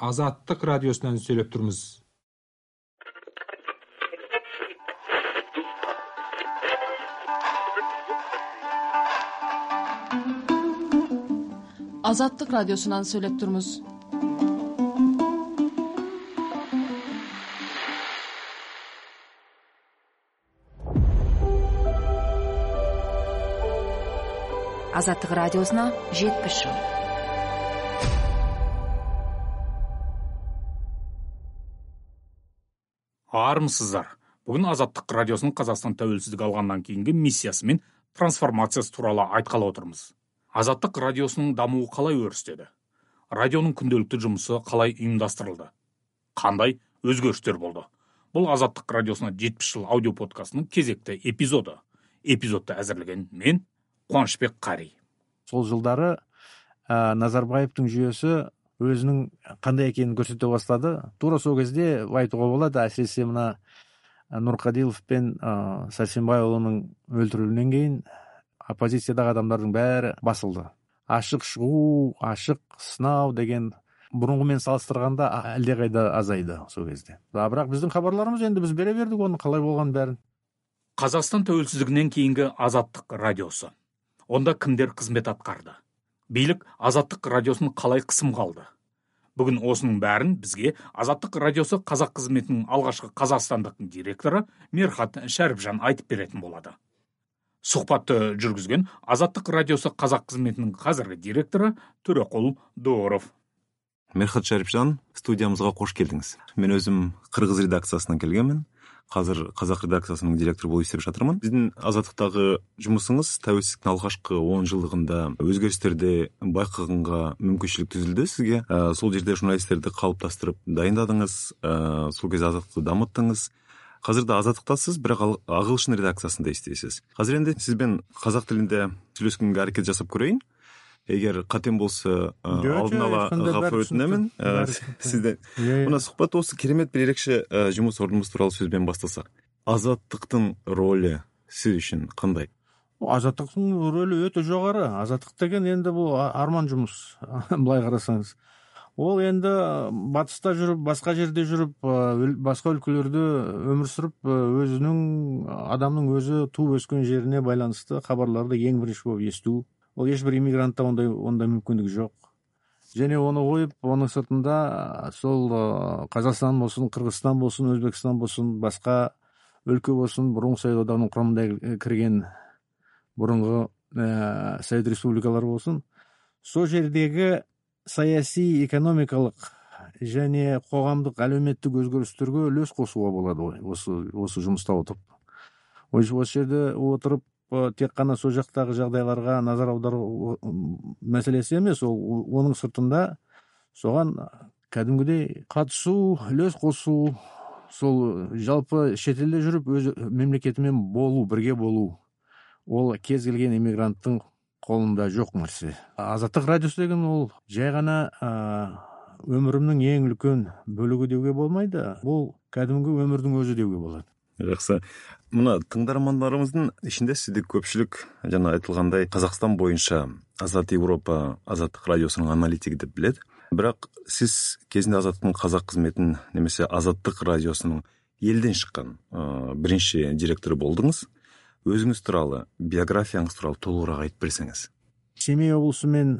Азаттык радиосунан сүйлөп турмуз. Азаттык радиосунан сүйлөп турмуз. Азаттык радиосуна 70 жыл. Армысыздар. Бүгін Азаттык радиосунун Казакстан тәуелсиздик алгандан кийинки миссиясы мен трансформациясы тууралуу айткалы отурмуз. Азаттык радиосунун дамуу калай өрүстөдү? Радионун күндөлүктүү жумусу калай уюмдастырылды? Кандай өзгөрүштөр болду? Бул Азаттык радиосунун 70 жыл аудио подкастынын кезекти эпизоду. Эпизодду әзірлеген мен Кубанычбек Карий. Сол жылдары Назарбаевдин жүйөсү өзүнүн кандай экенин көрсөтө баштады. Туура сол кезде айтууга болот, асиресе мына Нуркадилов пен Сарсенбай уулунун өлтүрүлүнөн кийин оппозициядагы адамдардын баары басылды. Ашык чыгуу, ашык сыноо деген мурунку менен салыштырганда алде кайда азайды сол кезде. Бирок биздин кабарларыбыз энди биз бере бердик анын калай болгонун баарын. Казакстан тәуелсиздигинен кийинки Азаттык радиосу. Онда кимдер кызмет аткарды? Бийлик Азаттык радиосун калай кысымга алды? Бүгүн осунун баарын бизге Азаттык радиосу казак кызметинин алгачкы Казакстандык директору Мерхат Шарипжан айтып беретін болады. Сухбатты жүргүзгөн Азаттык радиосу казак кызметинин казыркы директору Төрөкул Дооров. Мерхат Шарипжан, студиямызга кош келдиңиз. Мен өзүм Кыргыз редакциясынан келгенмин. Казыр казак редакциясынын директору болуп иштеп жатырмын. Биздин Азаттыктагы жумусуңуз тәуелсиздиктин алгачкы 10 жылдыгында өзгөрүштөрдү байкаганга мүмкүнчүлүк түзүлдү сизге. Сол жерде журналисттерди калыптастырып дайындадыңыз, сол кезде Азаттыкты дамыттыңыз. Азыр да Азаттыктасыз, бирок Агылшын редакциясында иштейсиз. Азыр энди сиз менен казак тилинде сүйлөшкөнгө аракет жасап көрөйүн. Эгер катем болсо алдын ала гафу өтүнөмүн. Сизден мына сухбат осы керемет бир эрекше жумуш ордунубуз тууралуу сөз менен баштасак. Азаттыктын ролу сиз үчүн кандай? Азаттыктын ролу өтө жогору. Азаттык деген энди бул арман жумуш. Былай карасаңыз. Ол энди батыста жүрүп, башка жерде жүрүп, башка өлкөлөрдө өмүр сүрүп, өзүнүн адамдын өзү тууп өскөн жерине байланыштуу кабарларды эң биринчи болуп эстүү. Ол эч бир иммигрантта ондай мүмкүндүк жок. Және оны коюп, анын сыртында сол Казакстан болсун, Кыргызстан болсун, Өзбекстан болсун, башка өлкө болсун, мурунку Совет Одагынын курамына кирген мурунку Совет республикалары болсун, сол жердеги саясий, экономикалык және коомдук, әлеуметтик өзгөрүштөргө үлөс кошууга болот ғой. Осы жумушта отуруп. Осы жерде отуруп тек қана сол жақтағы жағдайларға назар аудару мәселесі емес, оның сыртында соған кәдімгідей қатысу, үлес қосу, сол жалпы шетелде жүріп өз мемлекетімен болу, бірге болу, ол кез келген иммигранттың қолында жоқ нәрсе. Азаттык радиосы деген ол жай ғана өмірімнің ең үлкен бөлігі деуге болмайды, бұл кәдімгі өмірдің өзі деуге болады. Жақсы. Мына тыңдармандарымыздын ичинде сизди көпчүлүк жана айтылгандай Казакстан боюнча Азат Европа Азаттык радиосунун аналитиги деп билет. Бирок сиз кезинде Азаттыктын казак кызметинин немесе Азаттык радиосунун элден чыккан биринчи директору болдуңуз. Өзүңүз тууралуу, биографияңыз тууралуу толугураак айтып берсеңиз. Семей облусу мен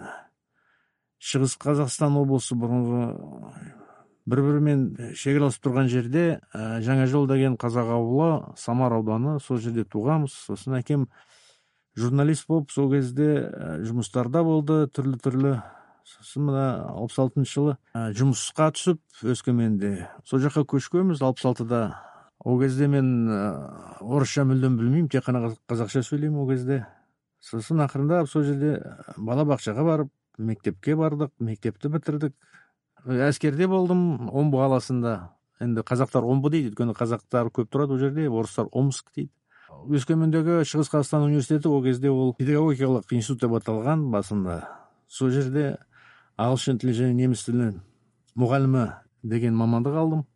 Чыгыс Казакстан облусу мурунку бір-бірімен шекараласып тұрған жерде Жаңа жол деген казак ауылы, Самар ауданы, сол жерде туғанбыз. Сосын әкем журналист болып, сол кезде жұмыстарда болды, түрлі. Сосын мына 66 жылы жұмысқа түсіп, Өскеменде. Сол жаққа көшкенбіз 66-да. Ол кезде мен орысша мүлдем білмеймін, тек қана қазақша сөйлеймін ол кезде. Сосын ақырында сол жерде балабақшаға барып, мектепке бардық, мектепті бітірдік. Әскерде болдым, Омбы қаласында. Енді қазақтар Омбы дейді, өйткені қазақтар көп тұрады ол жерде, орыстар Омск дейді. Өскемендегі Шығыс Қазақстан университеті ол кезде ол педагогикалық институт деп аталған басында. Сол жерде ағылшын тілі және неміс тілі мұғалімі деген мамандық алдым.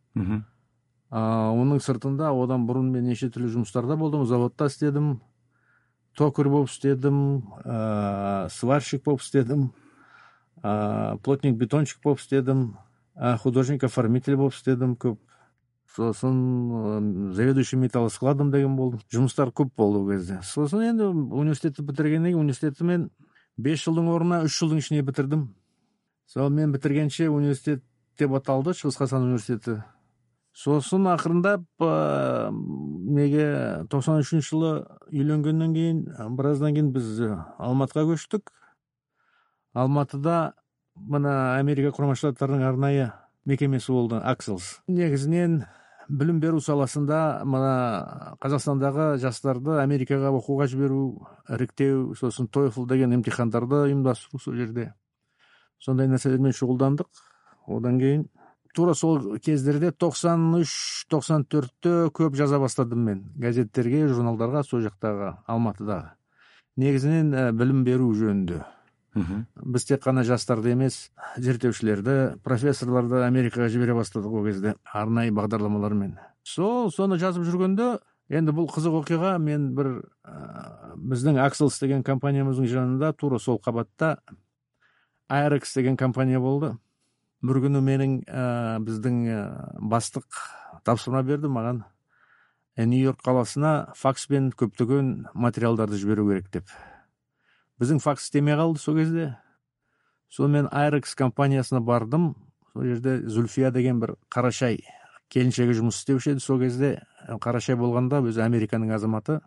Оның сыртында одан бұрын мен неше түрлі жұмыстарда болдым. Заводта істедім, токарь болып істедім, сварщик болып істедім, плотник, бетонщик болып істедім. художник оформитель болып істедім көп. Сосын заведующий металлоскладом деген болдым. Жұмыстар көп болды ол кезде. Сосын енді университетті бітіргеннен кейін университетті мен 5 жылдың орнына 3 жылдың ішіне бітірдім. Сол мен бітіргенше университет деп аталды, Шығыс Қазақстан университеті. Сосын ақырындап неге 93 жылы үйленгеннен кейін, біраздан кейін біз Алматыға көштік. Алматыда мына Америка Құрама Штаттарының арнайы мекемесі болды, Axels. Негізінен білім беру саласында мына Қазақстандағы жастарды Америкаға оқуға жіберу, іріктеу, сосын TOEFL деген емтихандарды ұйымдастыру сол жерде. Сондай нәрселермен шұғылдандық. Одан кейін тура сол кездерде 93-94-те көп жаза бастадым мен газеттерге, журналдарға, сол жақтағы Алматыдағы. Негізінен білім беру жөнінде. Біз тек қана жастарды емес, зерттеушілерді, профессорларды Америкаға жібере бастадық ол кезде арнайы бағдарламалармен. Соны жазып жүргенде, енді бұл қызық оқиға, мен біздің Axels деген компаниямыздың жанында тура сол қабатта Aerex деген компания болды. Бір күні менің біздің бастық тапсырма берді маған Нью-Йорк қаласына факспен көптеген материалдарды жіберу керек деп. Біздің факс істемей қалды сол кезде. Сол мен Aerex компаниясына бардым. Сол жерде Зүлфия деген бір Қарашай келіншегі жұмыс істеуші еді сол кезде. Қарашай болғанда өзі Американың азаматы.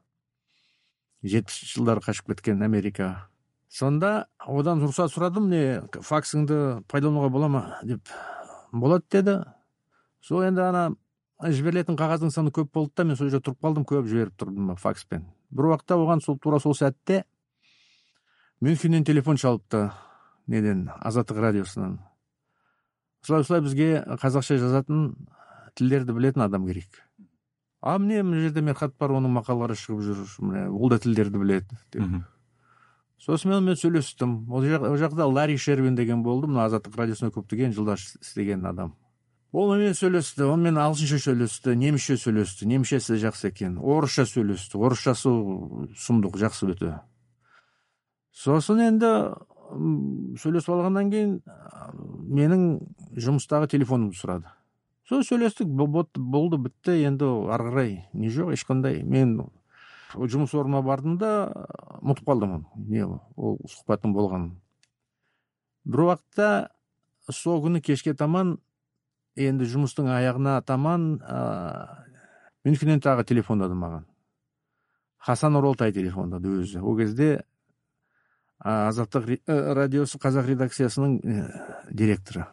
70 жылдар қашып кеткен Америкаға. Сонда одан рұқсат сұрадым, факсыңды пайдалануға бола ма деп. Болады деді. Сол енді жіберілетін қағаздың саны көп болды да, мен сол жерде тұрып қалдым, көп жіберіп тұрдым факспен. Бір уақытта оған тура сол сәтте Мюнхеннен телефон шалыпты, Азаттық радиосынан. Солай бізге қазақша жазатын, тілдерді білетін адам керек. Міне жерде мен хат бар, оның мақалалары шығып жүр, ол да тілдерді біледі деп. Сосын мен сөйлестім. Ол жақта Ларри Шервин деген болды, мына Азаттық радиосына көптеген жылдар істеген адам. Ол мен сөйлесті, онымен ағылшынша сөйлесті, немісше сөйлесті, немісшесі жақсы екен, орысша сөйлесті, орысшасы сұмдық, жақсы өте. Сосын енді сөйлесіп алғаннан кейін менің жұмыстағы телефонымды сұрады. Сол сөйлестік, болды, бітті, енді ары қарай не жоқ, ешқандай. Мен жұмыс орныма бардым да ұмытып қалдым ол сұхбаттың болғанын. Бір уақытта сол күні кешке таман, енді жұмыстың аяғына таман Мюнхеннен тағы телефондады маған. Хасан Оролтай телефондады өзі. Ол кезде Азаттық радиосы қазақ редакциясының директоры.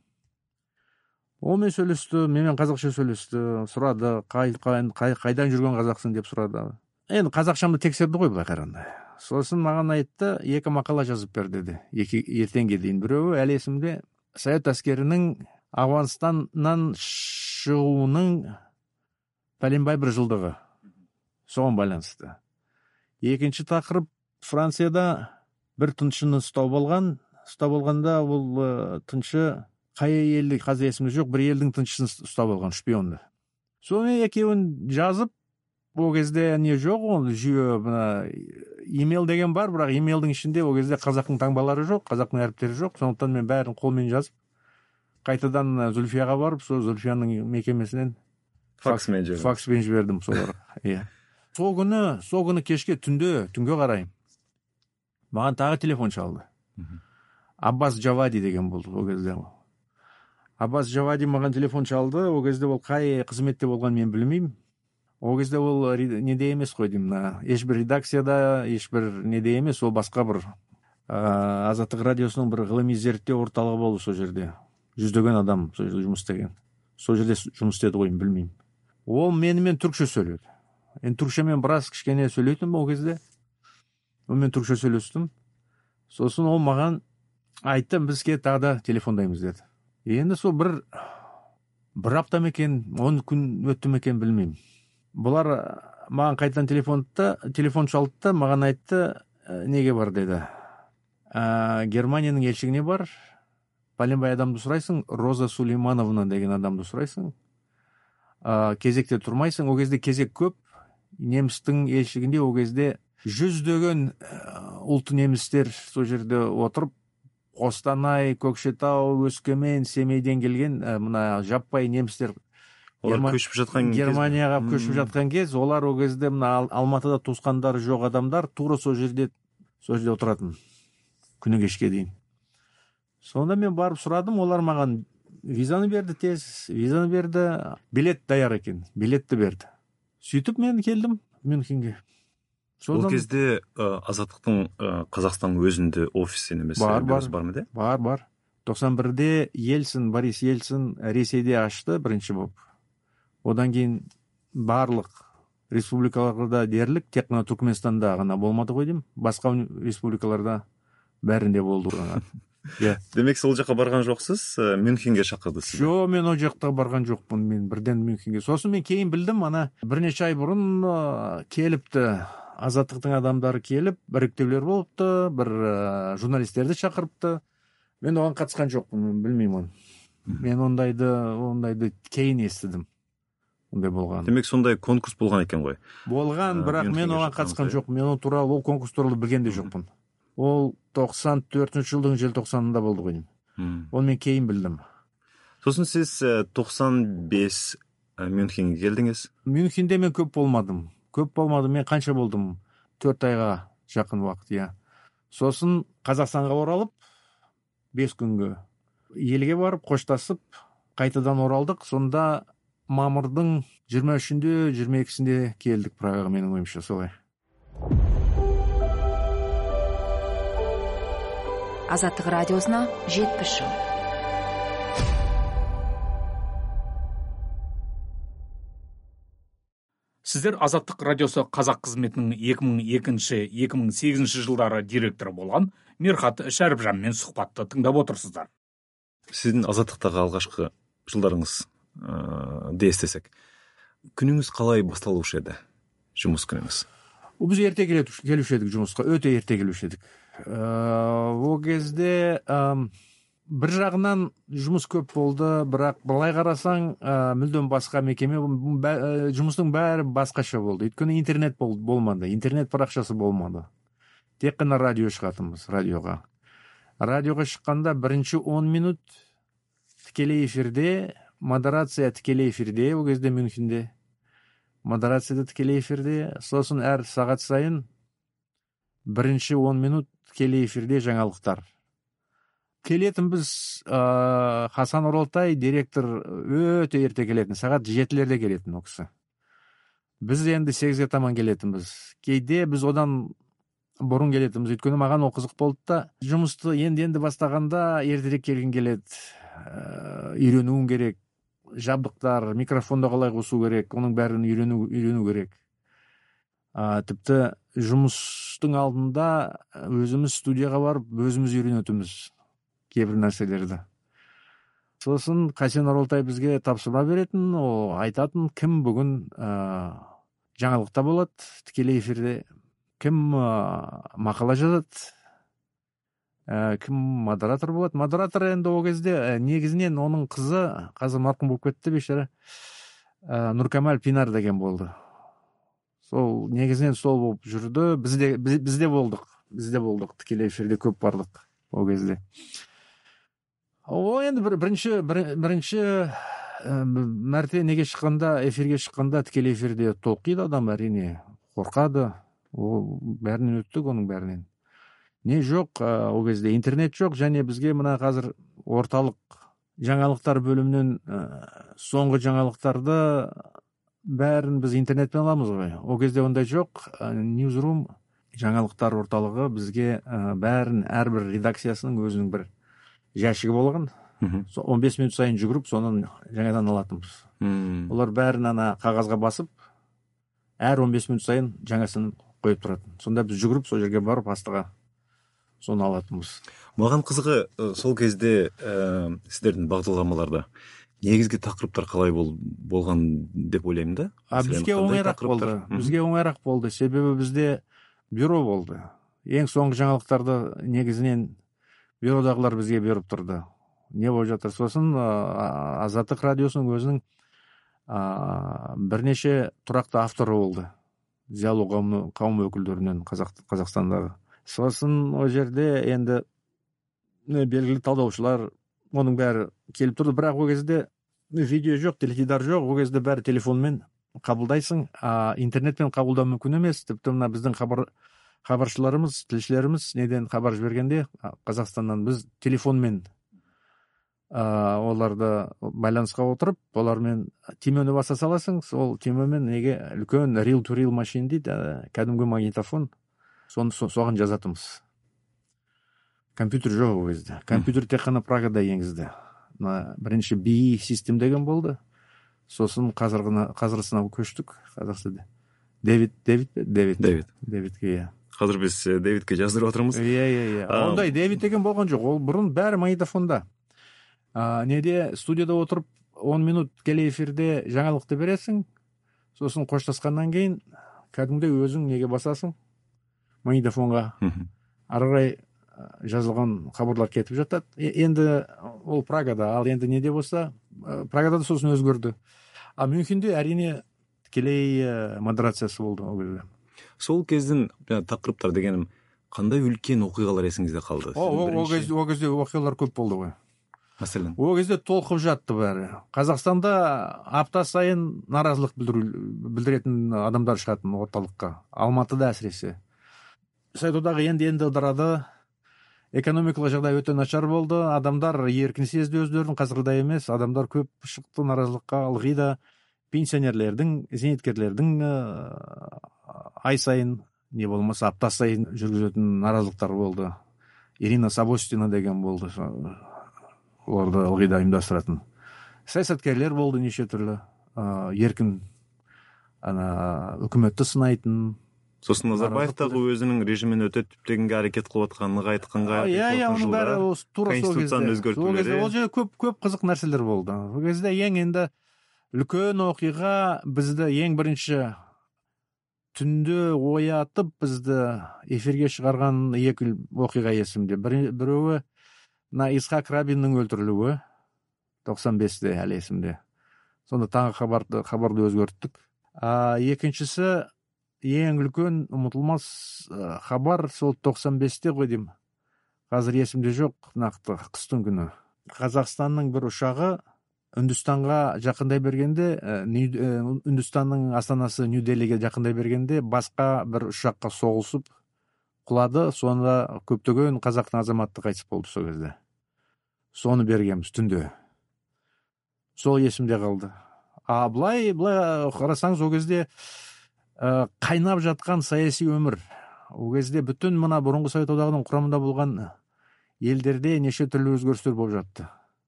Онымен сөйлесті, менімен қазақша сөйлесті, сұрады, қайдан жүрген қазақсың деп сұрады. Енді қазақшамды тексерді ғой былай қарағанда. Сосын маған айтты, 2 мақала жазып бер деді, ертеңге дейін. Біреуі әлі есімде Совет әскерінің Ауғанстаннан шығуының пәленбай бір жылдығы. Соған байланысты. Екінші тақырып, Францияда бір тыншыны ұстау болғанда ол тыншы қай елді, қазір есімде жоқ, бір елдің тыншысын ұстау болған, шпионды. Соны екеуін жазып, ол кезде не жоқ, ол жүйе, имейл деген бар, бірақ имейлдің ішінде ол кезде қазақтың таңбалары жоқ, қазақтың әріптері жоқ, сондықтан мен бәрін қолмен жазып, қайтадан Зүлфияға барып, сол Зүлфияның мекемесінен факспен жібердім соларға. Сол күні кешке түнге қарай маған тағы телефон шалды. Аббас Джавади деген болды ол кезде. Аббас Джавади маған телефон шалды, ол кезде ол қай қызметте болған мен білмеймін. Ол кезде ол неде емес қой деймін, ешбір редакцияда, ешбір неде емес, ол басқа бір Азаттық радиосының бір ғылыми зерттеу орталығы болды сол жерде. 100-деген адам сол жерде жұмыс істеген. Сол жерде жұмыс істеді ғой, білмеймін. Ол менімен түркше сөйледі. Енді түркшемен біраз кішкене сөйлейтін ол кезде. Мен түркше сөйлестім. Сосын ол маған айтты, бізге тағы да телефондаймыз деді. Енді сол бір апта мекен, 10 күн өтті мекен білмеймін. Бұлар маған қайтадан телефон шалды, маған айтты, неге бар деді. Германияның елшігіне бар, пәленбай адамды сұрайсың, Роза Сулеймановна деген адамды сұрайсың. Кезекте тұрмайсың, ол кезде кезек көп. Немістің елшігінде ол кезде 100-деген ұлт немістер сол жерде отырып, Костанай, Көкшетау, Өскемен, Семейден келген мына жаппай немістер Олар көшіп жатқан Германияға көшіп жатқан кез, олар ол кезде мына Алматыда туысқандары жоқ адамдар тура сол жерде отыратын күні кешке дейін. Сонда мен барып сұрадым, олар маған визаны берді, билет даяр екен, билетті берді. Сөйтіп мен келдім Мюнхенге. Ол кезде Азаттықтың Қазақстан өзінде офисі немесе бюросы бар ма де? Бар. 91-де Борис Ельцин Ресейде ашты бірінші болып. Одан кейін барлық республикаларда дерлік, тек қана Түркменстанда ғана болмады ғой деймін. Басқа республикаларда бәрінде болды. Демек сол жаққа барған жоқсыз, Мюнхенге шақырды сізді? Жоқ, мен ол жаққа барған жоқпын, мен бірден Мюнхенге. Сосын мен кейін білдім, ана бірнеше ай бұрын келіпті, Азаттықтың адамдары келіп, іріктеулер болыпты, бір журналистерді шақырыпты. Мен оған қатысқан жоқпын, білмеймін. Мен ондайды кейін естідім. Ондай болған. Демек сондай конкурс болған екен ғой? Болған, бірақ мен оған қатысқан жоқпын. Мен ол конкурс туралы білген де жоқпын. Ол 94 жылдың желтоқсанында болды ғой. Оны мен кейін білдім. Сосын сіз 95 Мюнхенге келдіңіз? Мюнхенде мен көп болмадым. Мен қанша болдым? 4 айға жақын уақыт, Сосын Қазақстанға оралып, 5 күнге елге барып, қоштасып, қайтадан оралдық. Сонда мамырдың 23-інде, 22-сінде келдік Прагаға, менің ойымша солай. Азаттық радиосына 70 жыл. Сіздер Азаттық радиосы қазақ қызметінің 2002-2008 жылдары директоры болған Мерхат Шәріпжанмен сұхбатты тыңдап отырсыздар. Сіздің Азаттықтағы алғашқы жылдарыңыз естесек, күніңіз қалай басталушы еді, жұмыс күніңіз? Біз ерте келуші едік жұмысқа, өте ерте келуші едік. Ол кезде бір жағынан жұмыс көп болды, бірақ былай қарасаң мүлдем басқа мекеме, жұмыстың бәрі басқаша болды. Өйткені интернет болмады, интернет парақшасы болмады. Тек қана радио шығатынбыз, радиоға. Радиоға шыққанда бірінші 10 минут тікелей эфирде, модерация тікелей эфирде, ол кезде Мюнхенде. Модерацияда тікелей эфирде, сосын әр сағат сайын бірінші 10 минут тікелей эфирде жаңалықтар. Келетін біз Хасан Оралтай директор өте ерте келетін, сағат 7-лерде келетін ол кісі. Біз енді 8-ге таман келетінбіз. Кейде біз одан бұрын келетінбіз. Өйткені маған ол қызық болды да, жұмысты енді бастағанда ертерек келген келеді. Үйренуің керек, жабдықтар, микрофонды қалай қосу керек, оның бәрін үйрену керек. Тіпті жұмыстың алдында өзіміз студияға барып, өзіміз үйренетіміз кейбір нәрселерді. Сосын Хасан Оралтай бізге тапсырма беретін, ол айтатын, кім бүгін жаңалықта болады, тікелей эфирде, кім мақала жазады, кім модератор болады. Модератор енді ол кезде негізінен оның қызы, қазір марқұм болып кетті бейшара, Нұркамал Пинар деген болды. Сол негізінен сол болып жүрді. Бізде болдық, тікелей эфирде көп бардық ол кезде. О, енді бірінші мәрте эфирге шыққанда тікелей эфирде толқиды адам, әрине қорқады. Ол бәрінен өттік, оның бәрінен. Не жоқ, ол кезде интернет жоқ, және бізге мына қазір орталық жаңалықтар бөлімінен соңғы жаңалықтарды бәрін біз интернетпен аламыз ғой. Ол кезде ондай жоқ. Newsroom жаңалықтар орталығы бізге бәрін, әрбір редакциясының өзінің бір жәшігі болған. 15 минут сайын жүгіріп, сонын жаңадан алатынбыз. Олар бәрін қағазға басып, әр 15 минут сайын жаңасын қойып тұратын. Сонда біз жүгіріп, сол жерге барып, астыға соны алатынбыз. Маған қызығы, сол кезде сіздердің бағдарламаларда негізгі тақырыптар қалай болған деп ойлаймын да? Бізге оңайрақ болды. Себебі бізде бюро болды. Ең соңғы жаңалықтарды негізінен бюродағылар бізге беріп тұрды. Не болып жатыр? Сосын Азаттық радиосының өзінің бірнеше тұрақты авторы болды. Зиялы қауым өкілдерінен Қазақстандағы. Сосын ол жерде енді белгілі талдаушылар, оның бәрі келіп тұрды. Бірақ ол кезде видео жоқ, теледидар жоқ, ол кезде бәрі телефонмен қабылдайсың, интернетпен қабылдау мүмкін емес. Тіпті мына біздің хабаршыларымыз, тілшілеріміз неден хабар жібергенде, Қазақстаннан, біз телефонмен оларды байланысқа отырып, олармен түймені баса саласың, сол түймемен неге үлкен reel to reel машин дейді, кәдімгі магнитофон, соған жазатымыз. Компьютер жоқ ол кезде. Компьютер тек қана Прагада енгізді. Бірінші BE систем деген болды. Сосын қазіргісіне көштік Қазақстанда. Дэвидке, иә. Қазір біз Дэвидке жаздырып отырмыз. Иә. Ондай Дэвид деген болған жоқ. Ол бұрын бәрі магнитофонда. Неде студияда отырып 10 минут келе эфирде жаңалықты бересің, сосын қоштасқаннан кейін кәдімгідей өзің неге басасың магнитофонға. Ары қарай жазылған хабарлар кетіп жатады. Енді ол Прагада, ал енді неде болса, Прагада да сосын өзгерді. Мюнхенде әрине тікелей модерациясы болды ол кезде. Сол кездің тақырыптар дегенім, қандай үлкен оқиғалар есіңізде қалды? Ол кезде оқиғалар көп болды ғой. Мәселен? Ол кезде толқып жатты бәрі. Қазақстанда апта сайын наразылық білдіретін адамдар шығатын орталыққа. Алматыда әсіресе. Сайтодағы енді ыдырады. Экономикалық жағдай өте нашар болды. Адамдар еркін сезді өздерін, қазіргідей емес. Адамдар көп шықты наразылыққа. Ылғи да пенсионерлердің, зейнеткерлердің ай сайын, не болмаса апта сайын жүргізетін наразылықтар болды. Ирина Сабостина деген болды. Оларды ылғи да ұйымдастыратын. Саясаткерлер болды неше түрлі. Еркін үкіметті сынайтын. Сосын Назарбаевтағы өзінің режимін өте түптегенге әрекет қылып атқанға айтқанға оның бәрі тура сол кезде. Ол жерде көп қызық нәрселер болды. Ол кезде енді үлкен оқиға бізді ең бірінші түнде оятып бізді эфирге шығарған екі оқиға есімде. Біреуі Исхак Рабиннің өлтірілуі 95-те әлі есімде. Сонда таңғы хабарды өзгерттік. Екіншісі ең үлкен ұмытылмас хабар сол 95-те ғой деймін. Қазір есімде жоқ, нақты қыстың күні. Қазақстанның бір ұшағы Үндістанға жақындай бергенде, Үндістанның астанасы Нью-Делиге жақындай бергенде, басқа бір ұшаққа соғылысып құлады. Сонда көптеген қазақтың азаматы қайтыс болды сол кезде. Соны бергенбіз түнде. Сол есімде қалды. Былай қарасаңыз, ол кезде қайнап жатқан саяси өмір. Ол кезде бүтін мына бұрынғы Совет одағының құрамында болған елдерде неше түрлі өзгерістер болып жатты.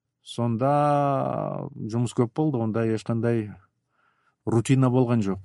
Сонда жұмыс көп болды, онда ешқандай рутина болған жоқ.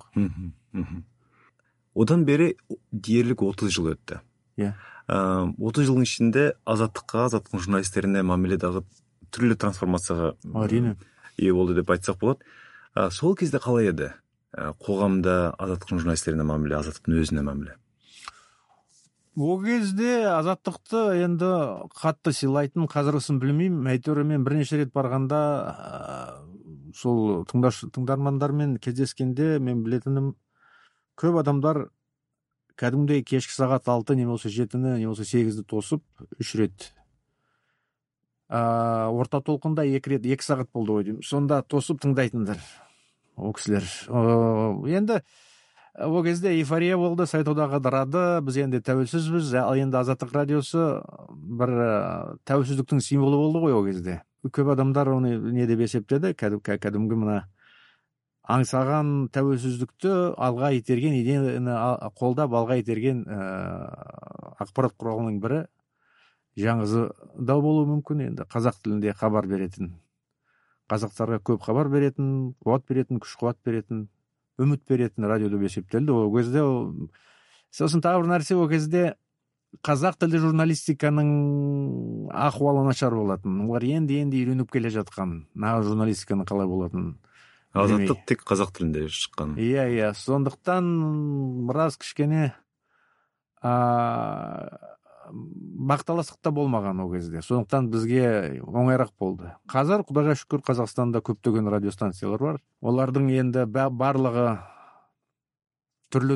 Одан бері дерлік 30 жыл өтті. 30 жылдың ішінде азаттықтың журналистеріне мамиледағы түрлі трансформацияға ие болды деп айтсақ болады. Сол кезде қалай еді? Қоғамда азаттықтың журналистеріне мамиле, азаттықтың өзіне мамиле? Ол кезде азаттықты енді қатты сыйлайтын, қазіргісін білмеймін. Әйтеуір мен бірнеше рет барғанда сол тыңдармандармен кездескенде мен білетінім, көп адамдар кәдімгідей кешкі сағат 6, не болса 7-ні, не болса 8-ді тосып 3 рет. Орта толқында 2 сағат болды ғой деймін. Сонда тосып тыңдайтындар ол кісілер. Енді ол кезде эйфория болды, Совет одағы ыдырады, біз енді тәуелсізбіз, ал енді Азаттық радиосы бір тәуелсіздіктің символы болды ғой ол кезде. Көп адамдар оны не деп есептеді, кәдімгі мына аңсаған тәуелсіздікті алға итерген, идеяны қолдап алға итерген ақпарат құралының бірі жаңызы да болуы мүмкін. Енді қазақ тілінде хабар беретін, қазақтарға көп хабар беретін, қуат беретін, күш қуат беретін, үміт беретін радио деп есептелді. Ол кезде сосын тағы бір нәрсе, ол кезде қазақ тілді журналистиканың ахуалы нашар болатын. Олар енді үйреніп келе жатқан, нағыз журналистиканың қалай болатын. Азаттық тек қазақ тілінде шыққан. Иә, сондықтан біраз кішкене бақталастықта болмаған ол кезде. Сондықтан бізге оңайрақ болды. Қазір құдайға шүкір Қазақстанда көптеген радиостанциялар бар. Олардың енді барлығы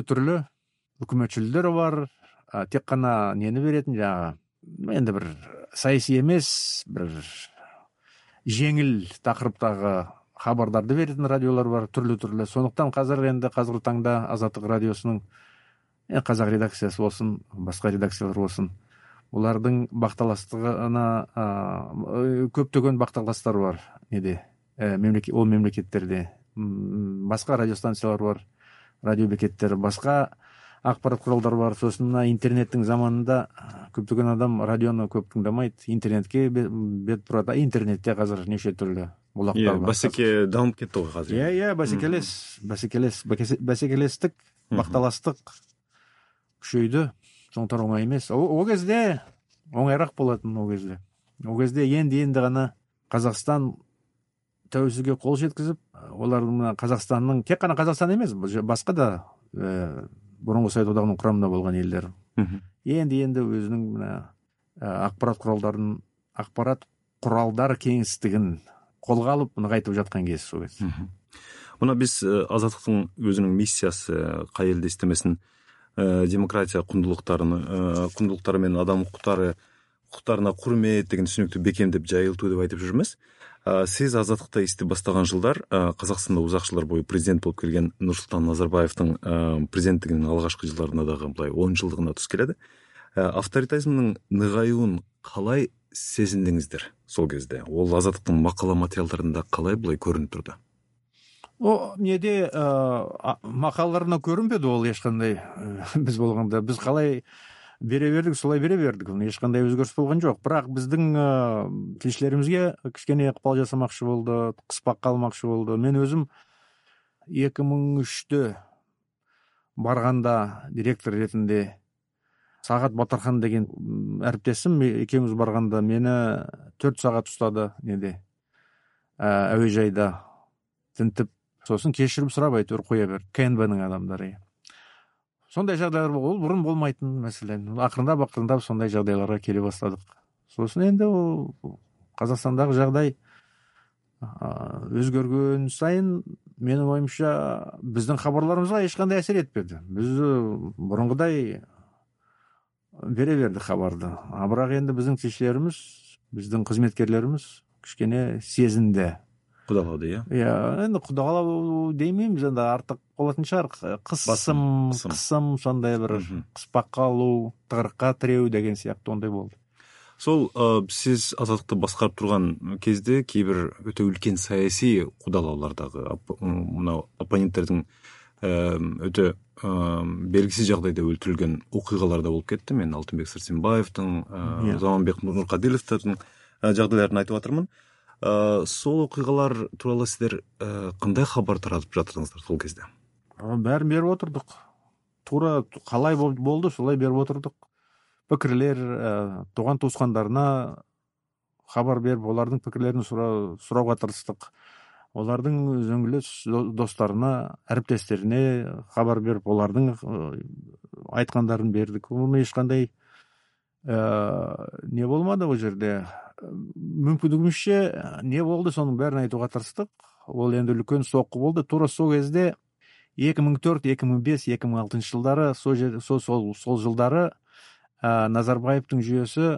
түрлі үкіметшілдер бар. Тек қана нені беретін, жаңағы енді бір саяси емес бір жеңіл тақырыптағы хабардарды беретін радиолар бар, түрлі. Сондықтан қазіргі таңда Азаттық радиосының қазақ редакциясы болсын, басқа редакциялар болсын, олардың бақталастығына көптеген бақталастар бар ол мемлекеттерде. Басқа радиостанциялар бар, радиобекеттер, басқа ақпарат құралдар бар. Сосын интернеттің заманында көптеген адам радионы көп тыңдамайды, интернетке бет бұрады. Интернетте қазір неше түрлі бұлақтар бар. Бәсеке дамып кетті ғой қазір. Бәсекелестік, бақталастық күшейді. Сондықтан оңай емес. Ол кезде оңайырақ болатын. Ол кезде енді ғана Қазақстан тәуелсіздікке қол жеткізіп, олардың Қазақстанның, тек қана Қазақстан емес, басқа да бұрынғы Совет одағының құрамында болған елдер енді өзінің ақпарат құралдар кеңістігін қолға алып нығайтып жатқан кез сол кез. Мына біз Азаттықтың өзінің миссиясы қай елде істемесін демократия құндылықтары мен адам құқықтарына құрмет деген түсінікті бекемдеп жайылту деп айтып жүрміз. Сіз Азаттықта істеп бастаған жылдар Қазақстанда ұзақ жылдар бойы президент болып келген Нұрсұлтан Назарбаевтың президенттігінің алғашқы жылдарындағы былай 10 жылдығына тұс келеді. Авторитаризмнің нығаюын қалай сезіндіңіздер сол кезде? Ол Азаттықтың мақала материалдарында қалай былай көрініп тұрды? Мақалаларына көрінбеді ол ешқандай. Біз болғанда біз қалай бере бердік, солай бере бердік. Ешқандай өзгеріс болған жоқ. Бірақ біздің тілшілерімізге кішкене ықпал жасамақшы болды, қыспаққа алмақшы болды. Мен өзім 2003-те барғанда директор ретінде Сағат Батархан деген әріптесім, екеуміз барғанда мені 4 сағат ұстады әуежайда тінтіп, сосын кешірім сұрап әйтеуір қоя берді. КНБ-ның адамдары. Сондай жағдайлар ол бұрын болмайтын мәселен. Ақырындап сондай жағдайларға келе бастадық. Сосын енді ол Қазақстандағы жағдай өзгерген сайын менің ойымша біздің хабарларымызға ешқандай әсер етпеді. Біз бұрынғыдай бере бердік хабарды. Бірақ енді біздің тілшілеріміз, біздің қызметкерлеріміз кішкене сезінді. Құдалауды, енді құдалау деймейміз, енді артық болатын шығар. Қысым, сондай бір қыспаққа алу, тығырыққа тіреу деген сияқты ондай болды. Сол сіз Азаттықты басқарып тұрған кезде кейбір өте үлкен саяси құдалаулардағы мынау оппоненттердің өте белгісіз жағдайда өлтірілген оқиғаларда болып кетті. Мен Алтынбек Сәрсенбаевтың, Заманбек Нұрқаділовтардың жағдайларын айтып жатырмын. Сол оқиғалар туралы сіздер қандай хабар таратып жатырсыңыздар сол кезде? Бәрін беріп отырдық. Тура қалай болды, солай беріп отырдық. Пікірлер, туған туысқандарына хабар беріп, олардың пікірлерін сұрауға тырыстық. Олардың үзеңгілес достарына, әріптестеріне хабар беріп, олардың айтқандарын бердік. Оны ешқандай не болмады ол жерде. Мүмкіндігімізше не болды, соның бәрін айтуға тырыстық. Ол енді үлкен соққы болды. Тура сол кезде 2004, 2005, 2006 жылдары сол жылдары Назарбаевтың жүйесі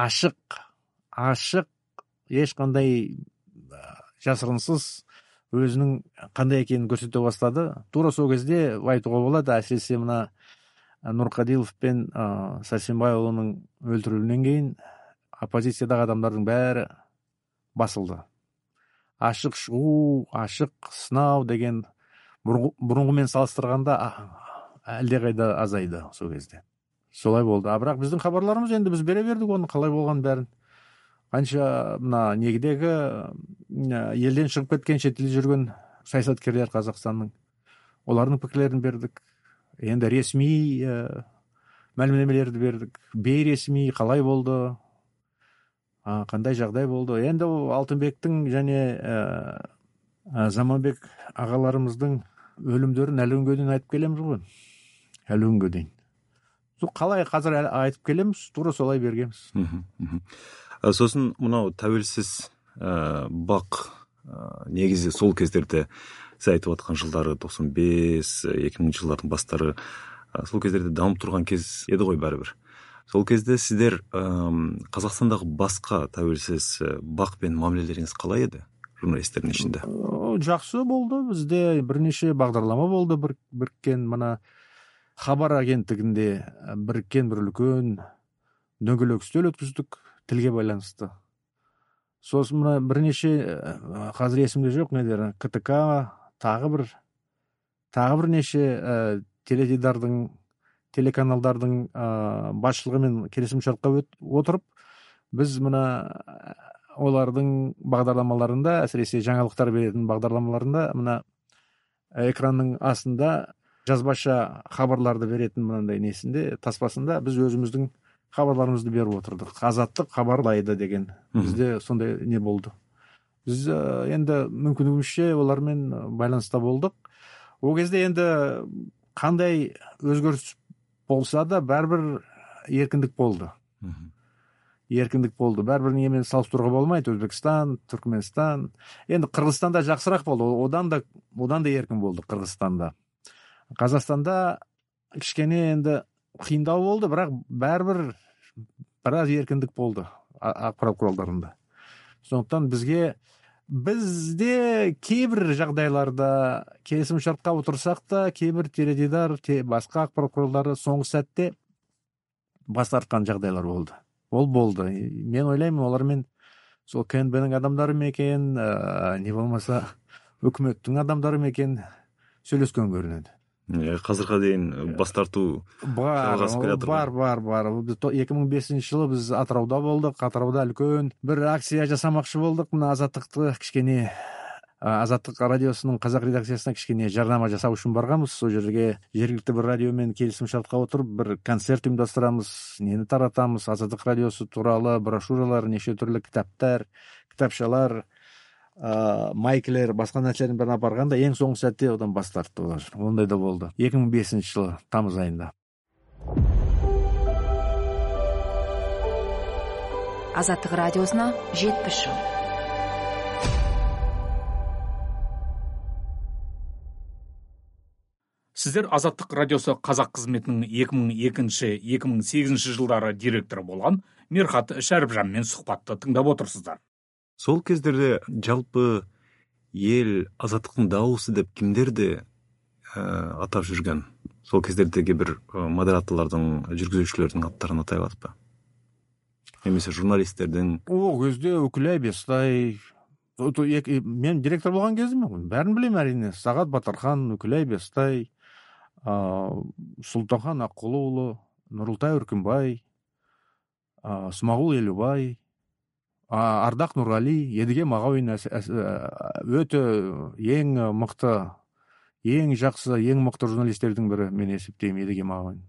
ашық, ешқандай жасырынсыз өзінің қандай екенін көрсете бастады. Тура сол кезде айтуға болады, әсіресе мына Нұрқадилов пен Сәрсенбайұлының өлтірілуінен кейін оппозициядағы адамдардың бәрі басылды. Ашық шығу, ашық сынау деген бұрынғымен салыстырғанда әлдеқайда азайды сол кезде. Солай болды. Бірақ біздің хабарларымыз енді біз бере бердік оны қалай болған бәрін. Қанша мына негідегі елден шығып кеткен, шетелде жүрген саясаткерлер Қазақстанның, олардың пікірлерін бердік. Енді ресми мәлімдемелерді бердік. Бейресми қалай болды, қандай жағдай болды. Енді Алтынбектің және Заманбек ағаларымыздың өлімдерін әлі күнге дейін айтып келеміз ғой. Әлі күнге дейін. Қалай қазір айтып келеміз, тура солай бергенбіз. Сосын мынау тәуелсіз бақ негізі сол кездерде сіз айтып отқан жылдары 95-2000 жылдардың бастары сол кездерде дамып тұрған кез еді ғой бәрібір. Сол кезде сіздер Қазақстандағы басқа тәуелсіз бақ пен мамлелеріңіз қалай еді журналистердің ішінде? Жақсы болды. Бізде бірнеше бағдарлама болды. Біріккен мына хабар агенттігінде біріккен бір үлкен дөңгелек үстел өткіздік тілге байланысты. Сосын мына бірнеше қазір есімде жоқ недер КТК тағы бірнеше телеканалдардың басшылығымен келісімшартқа отырып, біз мына олардың бағдарламаларында, әсіресе жаңалықтар беретін бағдарламаларында мына экранның астында жазбаша хабарларды беретін мынандай несінде таспасында біз өзіміздің хабарларымызды беріп отырдық. Азаттық хабарлайды деген бізде сондай не болды. Біз енді мүмкіндігімізше олармен байланыста болдық. Ол кезде енді қандай өзгеріс болса да бәрібір еркіндік болды. Бәрібір немен салыстыруға болмайды. Өзбекстан, Түркменстан. Енді Қырғызстанда жақсырақ болды. Одан да еркін болды Қырғызстанда. Қазақстанда кішкене енді қиындау болды, бірақ бәрібір біраз еркіндік болды ақпарат құралдарында. Сондықтан бізде кейбір жағдайларда келісімшартқа отырсақ та, кейбір теледидар, басқа ақпарат құралдары соңғы сәтте бас тартқан жағдайлар болды. Ол болды. Мен ойлаймын, олармен сол КНБ-ның адамдары ма екен, не болмаса үкіметтің адамдары ма екен, сөйлескен көрінеді. Қазірға дейін бас тарту жалғасып келе жатыр. Бар. 2005 жылы біз Атырауда болдық. Атырауда үлкен бір акция жасамақшы болдық. Мына Азаттықты кішкене, Азаттық радиосының қазақ редакциясына кішкене жарнама жасау үшін барғанбыз. Сол жерге жергілікті бір радиомен келісімшартқа отырып, бір концерт ұйымдастырамыз, нені таратамыз, Азаттық радиосы туралы брошюралар, неше түрлі кітаптар, кітапшалар, майклер, басқа нәрселерін бәрін апарғанда ең соңғы сәтте одан бас тартты олар. Ондай да болды. 2005 жылы тамыз айында. Азаттық радиосына 70 жыл. Сіздер Азаттық радиосы қазақ қызметінің 2002-2008 жылдары директоры болған Мерхат Шәріпжанмен сұхбатты тыңдап отырсыздар. Сол кездерде жалпы ел Азаттықтың дауысы деп кімдерді атап жүрген? Сол кездердегі бір модераторлардың, жүргізушілердің аттарын атай аласыз ба? Немесе журналистердің? Ол кезде Үкілай Бестай, мен директор болған кезде бәрін білемін әрине. Сағат Батархан, Үкілай Бестай, Сұлтанхан Аққұлыұлы, Нұрылтай Үркімбай, Смағұл Елубай, Ардақ Нұрғали, Едіге Мағауин өте ең мықты, ең жақсы, ең мықты журналистердің бірі, мен есептеймін, Едіге Мағауин.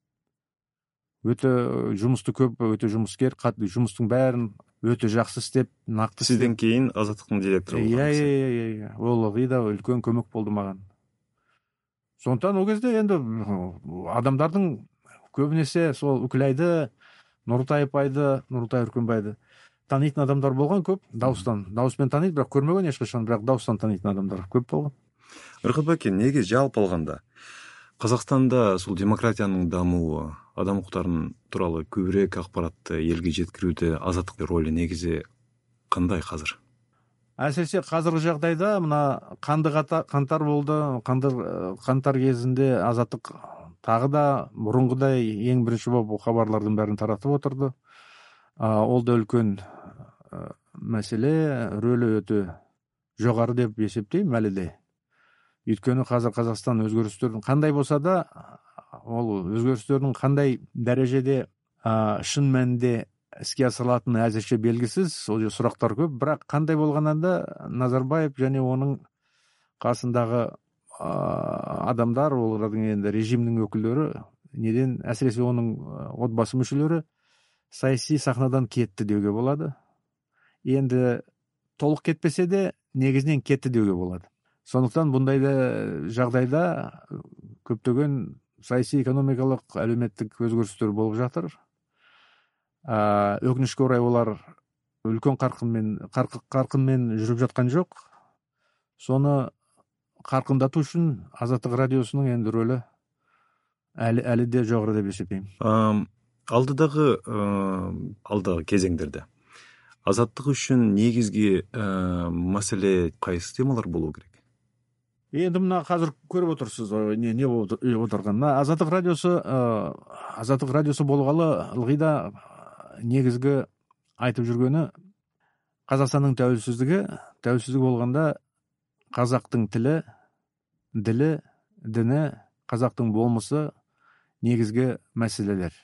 Өте жұмысты көп, өте жұмыскер, жұмыстың бәрін өте жақсы істеп, нақты. Сізден кейін Азаттықтың директоры болдыңыз. Ол да үлкен көмек болды маған. Сондықтан ол кезде енді адамдардың көбінесе сол Үкілайды, Нұртай Үркімбайды танитын адамдар болған көп, дауыспен таниды, бірақ көрмеген ешқашан, бірақ дауыстан танитын адамдар көп болған. Мерхат бәке, неге жалпы алғанда Қазақстанда сол демократияның дамуы, адам құқықтары туралы көбірек ақпаратты елге жеткіруде Азаттық рөлі негізі қандай қазір? Әсіресе қазіргі жағдайда мына қаңтар болды, қаңтар кезінде Азаттық тағы да бұрынғыдай ең бірінші болып хабарлардың бәрін таратып отырды. Ол да үлкен мәселе, рөлі өте жоғары деп есептеймін әлі де. Өйткені қазір Қазақстан өзгерістердің қандай болса да, ол өзгерістердің қандай дәрежеде шын мәнінде іске асырылатыны әзірше белгісіз, ол сұрақтар көп, бірақ қандай болғанында Назарбаев және оның қасындағы адамдар, олардың енді режимнің өкілдері, неден әсіресе оның отбасы мүшелері саяси сахнадан кетті деуге болады. Енді толық кетпесе де негізінен кетті деуге болады. Сондықтан бұндай жағдайда көптеген саяси, экономикалық, әлеуметтік өзгерістер болып жатыр. Өкінішке орай олар үлкен қарқынмен жүріп жатқан жоқ. Соны қарқындату үшін Азаттық радиосының енді рөлі әлі де жоғары деп есептеймін. алдағы кезеңдерде азаттық үчүн негизги маселе кайсы темалар болуу керек? Енді мына қазір көріп отырсыз не болып отырған. Мына Азаттық радиосы болғалы ылғи да негізгі айтып жүргені Қазақстанның тәуелсіздігі болғанда қазақтың тілі, ділі, діні, қазақтың болмысы негізгі мәселелер.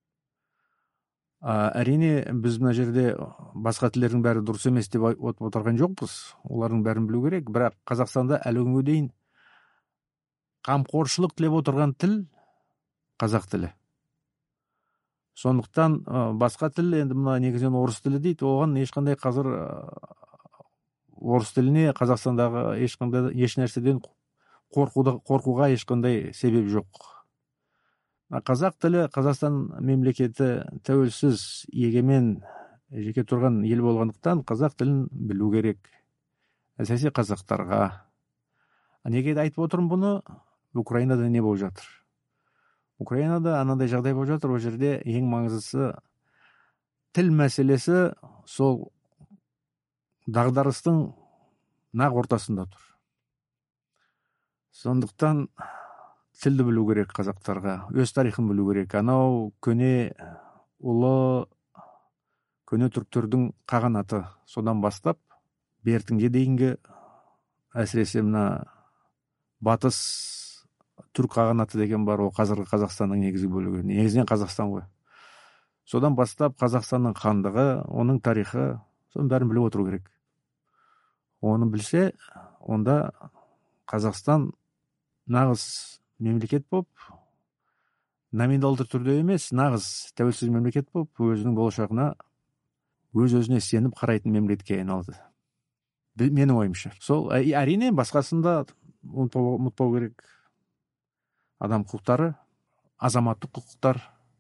Әрине біз мына жерде басқа тілдердің бәрі дұрыс емес деп отырған жоқпыз, олардың бәрін білу керек, бірақ Қазақстанда әлі күнге дейін қамқоршылық тілеп отырған тіл қазақ тілі. Сондықтан басқа тіл, енді мына негізінен орыс тілі дейді, оған ешқандай қазір орыс тіліне Қазақстандағы еш нәрседен қорқуға ешқандай себеп жоқ. Қазақ тілі, Қазақстан мемлекеті тәуелсіз, егемен, жеке тұрған ел болғандықтан қазақ тілін білу керек. Әсіресе қазақтарға. Неге айтып отырмын бұны? Украинада не болып жатыр? Украинада анандай жағдай болып жатыр, ол жерде ең маңыздысы тіл мәселесі сол дағдарыстың нақ ортасында тұр. Сондықтан тілді білу керек қазақтарға, өз тарихын білу керек. Анау көне түріктердің қағанаты, содан бастап бертінге дейінгі, әсіресе мына батыс түрік қағанаты деген бар, ол қазіргі Қазақстанның негізгі бөлігі, негізінен Қазақстан ғой. Содан бастап Қазақстанның хандығы, оның тарихы, соның бәрін біліп отыру керек. Оны білсе, онда Қазақстан нағыз мемлекет болып, номиналды түрде емес, нағыз тәуелсіз мемлекет болып, өзінің болашағына өз-өзіне сеніп қарайтын мемлекетке айналды. Менің ойымша. Сол әрине басқасында ұмытпау керек. Адам құқықтары, азаматтық құқықтар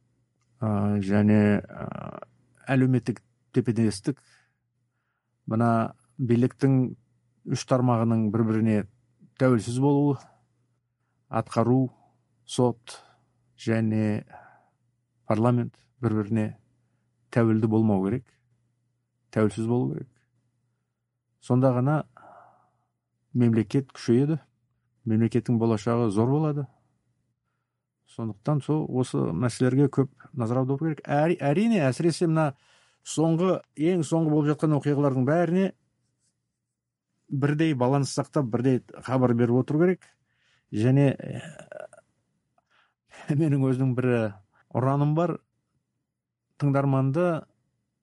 және әлеуметтік тепе-теңдік. Мына биліктің үш тармағының бір-біріне тәуелсіз болуы, атқару, сот және парламент бір-біріне тәуелді болмау керек, тәуелсіз болу керек. Сонда ғана мемлекет күшейеді, мемлекеттің болашағы зор болады. Сондықтан осы мәселелерге көп назар аудару керек. Әрине, әсіресе мына ең соңғы болып жатқан оқиғалардың бәріне бірдей баланс сақтап, бірдей хабар беріп отыру керек. Және менің өзінің бір ұраным бар, тыңдарманды,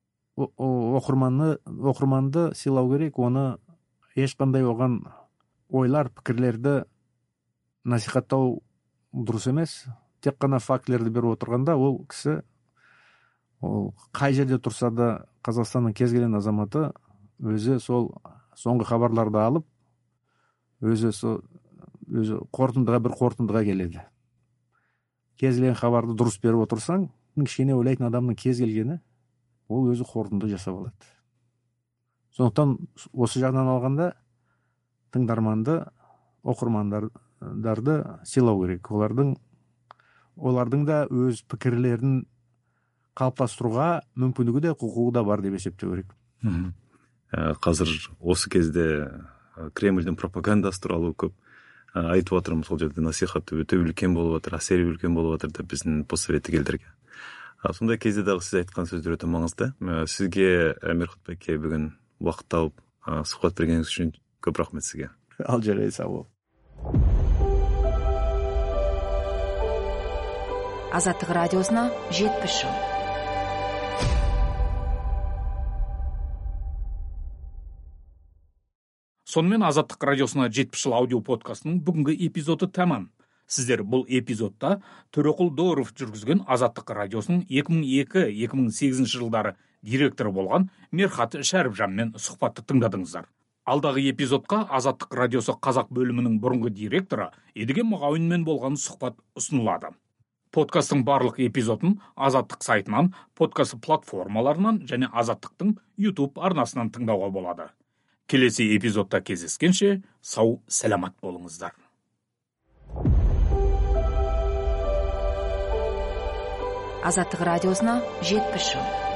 оқырманды сыйлау керек, оны ешқандай оған ойлар, пікірлерді насихаттау дұрыс емес. Тек қана фактілерді беріп отырғанда, ол кісі қай жерде тұрса да Қазақстанның кез келген азаматы өзі сол соңғы хабарларды алып, өзі қорытындыға келеді. Кез келген хабарды дұрыс беріп отырсаң, кішкене ойлайтын адамның кез келгені, ол өзі қорытынды жасап алады. Сондықтан осы жағынан алғанда тыңдарманды, оқырмандарды сыйлау керек. Олардың да өз пікірлерін қалыптастыруға мүмкіндігі де, құқығы да бар деп есептеу керек. Қазір осы кезде Кремльдің пропагандасы туралы көп айтып отырмыз. Сол жерде насихат өте үлкен болып жатыр, әсері үлкен болып жатыр да біздің постсоветтік елдерге. Сондай кезде дағы сіз айтқан сөздер өте маңызды. Сізге, Мерхат Бәке, бүгін уақыт тауып сұхбат бергеніңіз үшін көп рахмет сізге. Ал жарай, сау бол. Азаттық радиосына 70 жыл. Сонымен Азаттық радиосына 70 жыл аудио подкастының бүгінгі эпизоды тәмам. Сіздер бұл эпизодта Төреқұл Дооров жүргізген Азаттық радиосының 2002-2008 жылдары директоры болған Мерхат Шәріпжанмен сұхбатты тыңдадыңыздар. Алдағы эпизодқа Азаттық радиосы қазақ бөлімінің бұрынғы директоры Едіге Мағауинмен болған сұхбат ұсынылады. Подкасттың барлық эпизодын Азаттық сайтынан, подкаст платформаларынан және Азаттықтың YouTube арнасынан тыңдауға болады. Келесі эпизодта кездескенше сау, сәлемат болыңыздар. Азаттық радиосына 70 жыл.